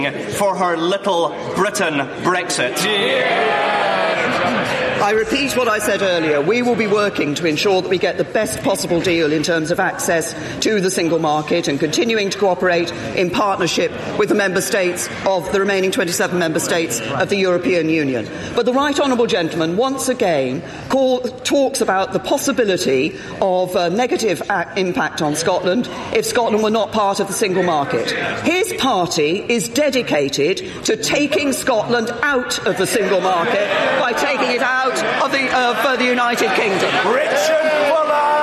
for her Little Britain Brexit. I repeat what I said earlier. We will be working to ensure that we get the best possible deal in terms of access to the single market and continuing to cooperate in partnership with the member states of the remaining 27 member states of the European Union. But the Right Honourable Gentleman once again talks about the possibility of a negative impact on Scotland if Scotland were not part of the single market. His party is dedicated to taking Scotland out of the single market by taking it out of the United Kingdom. Richard Fuller!